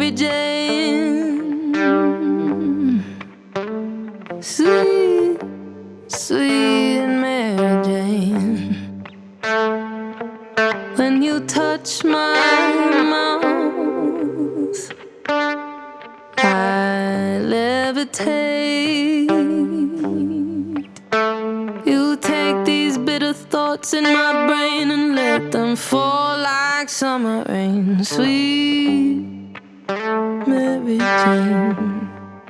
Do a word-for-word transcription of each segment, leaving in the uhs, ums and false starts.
Mary Jane. Sweet, sweet Mary Jane. When you touch my mouth, I levitate. You take these bitter thoughts in my brain and let them fall like summer rain. Sweet Mary Jane.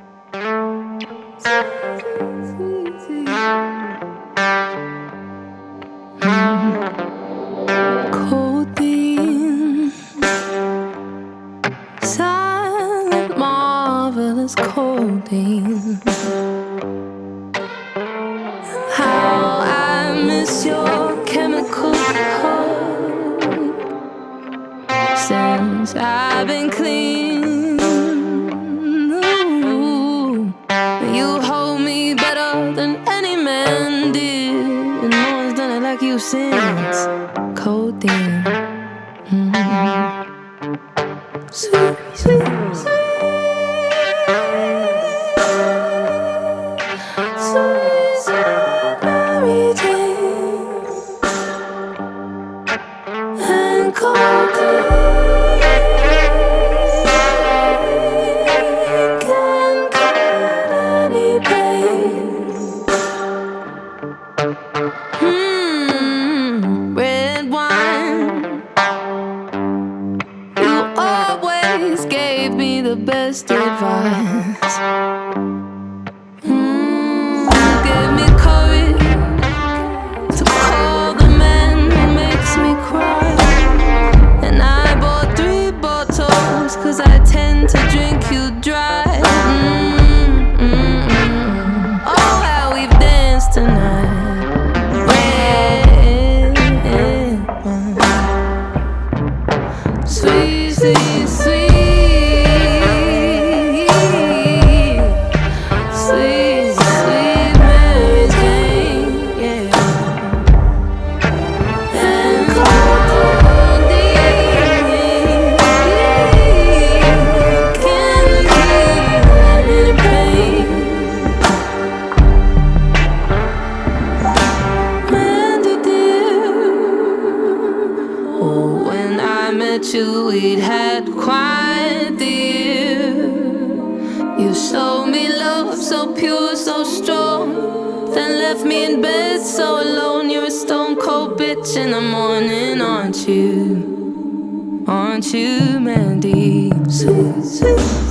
Codeine, silent, marvelous codeine. How I miss your chemical hug since I've been clean. Ooh, you hold me better than any man did, and no one's done it like you since. Codeine. Mm-hmm. Sweet, sweet, sweet. Sweet, sweet Mary Jane. And codeine can cut any pain. Hmm, red wine. You always gave me the best advice. Mm, give me courage to call the man who makes me cry. And I bought three bottles, cause I tend to drink you dry. Mm, mm, mm. Oh, how we've danced tonight. Red wine. Sweet, sweet, sweet. Sweet, sweet Mary Jane, yeah. And codeine can heal any pain. Mandy dear, oh, when I met you, we'd had quite the year. You showed me love so pure, so strong, then left me in bed so alone. You're a stone cold bitch in the morning, aren't you? Aren't you, Mandy? Sweet, sweet.